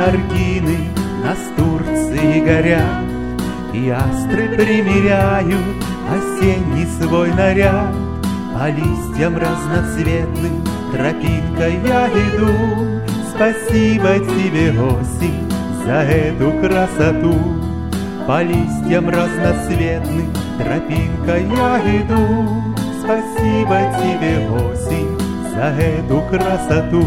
маргины настурции горят, и астры примеряют осенний свой наряд. По листьям разноцветным тропинкой я иду. Спасибо тебе, осень, за эту красоту. По листьям разноцветным тропинкой я иду. Спасибо тебе, осень, за эту красоту.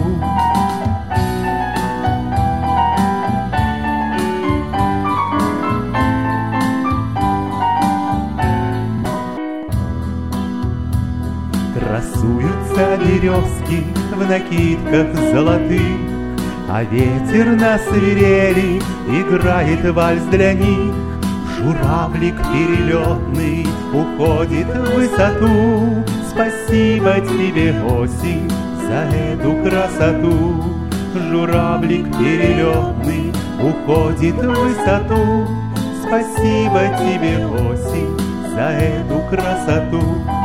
Красуются березки в накидках золотых, а ветер на свирели играет вальс для них. Журавлик перелетный уходит в высоту. Спасибо тебе, осень, за эту красоту. Журавлик перелетный уходит в высоту. Спасибо тебе, осень, за эту красоту.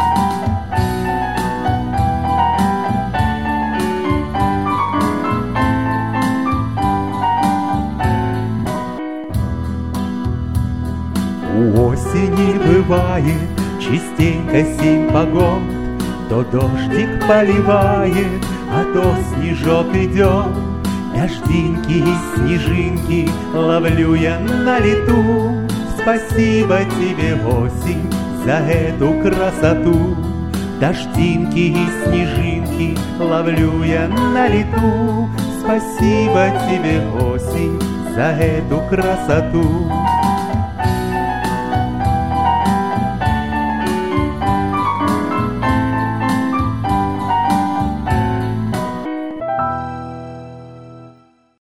У осени бывает частенько 7 погод. То дождик поливает, а то снежок идет. Дождинки и снежинки ловлю я на лету. Спасибо тебе, осень, за эту красоту. Дождинки и снежинки ловлю я на лету. Спасибо тебе, осень, за эту красоту.